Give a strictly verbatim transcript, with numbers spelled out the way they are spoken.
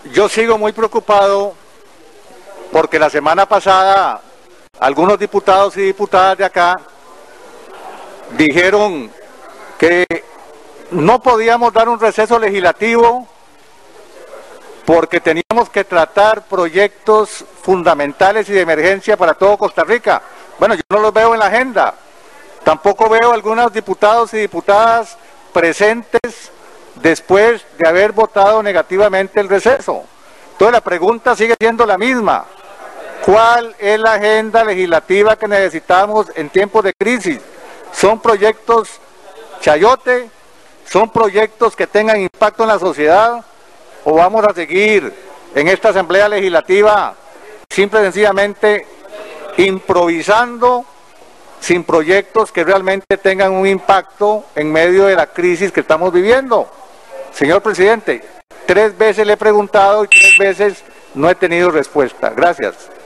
yo sigo muy preocupado porque la semana pasada algunos diputados y diputadas de acá dijeron que no podíamos dar un receso legislativo porque teníamos que tratar proyectos fundamentales y de emergencia para todo Costa Rica. Bueno, yo no los veo en la agenda. Tampoco veo algunos diputados y diputadas presentes después de haber votado negativamente el receso. Entonces la pregunta sigue siendo la misma. ¿Cuál es la agenda legislativa que necesitamos en tiempos de crisis? ¿Son proyectos chayote? ¿Son proyectos que tengan impacto en la sociedad? ¿O vamos a seguir en esta Asamblea Legislativa simple y sencillamente improvisando sin proyectos que realmente tengan un impacto en medio de la crisis que estamos viviendo? Señor presidente, tres veces le he preguntado y tres veces no he tenido respuesta. Gracias.